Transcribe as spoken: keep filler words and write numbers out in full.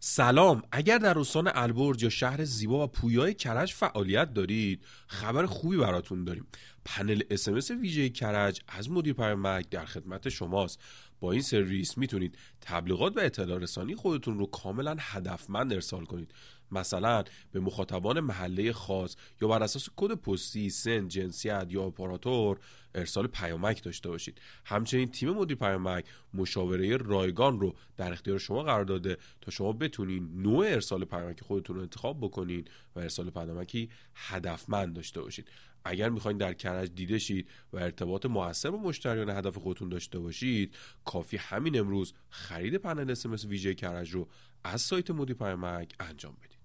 سلام، اگر در استان البرز یا شهر زیبا و پویای کرج فعالیت دارید خبر خوبی براتون داریم. پنل اس ام اس ویژه کرج از مدیر پیامک در خدمت شماست. با این سرویس میتونید تبلیغات و اطلاع رسانی خودتون رو کاملا هدفمند ارسال کنید. مثلا به مخاطبان محله خاص یا بر اساس کد پستی، سن، جنسیت یا اپراتور ارسال پیامک داشته باشید. همچنین تیم مدیر پیامک مشاوره رایگان رو در اختیار شما قرار داده تا شما بتونین نوع ارسال پیامک خودتون رو انتخاب بکنین و ارسال پیامکی هدفمند داشته باشید. اگر میخواین در کرج دیده شید و ارتباط مؤثر با مشتریان هدف خودتون داشته باشید، کافی همین امروز خرید پنل اس ام اس ویژه کرج رو از سایت مدیر پیامک انجام بدید.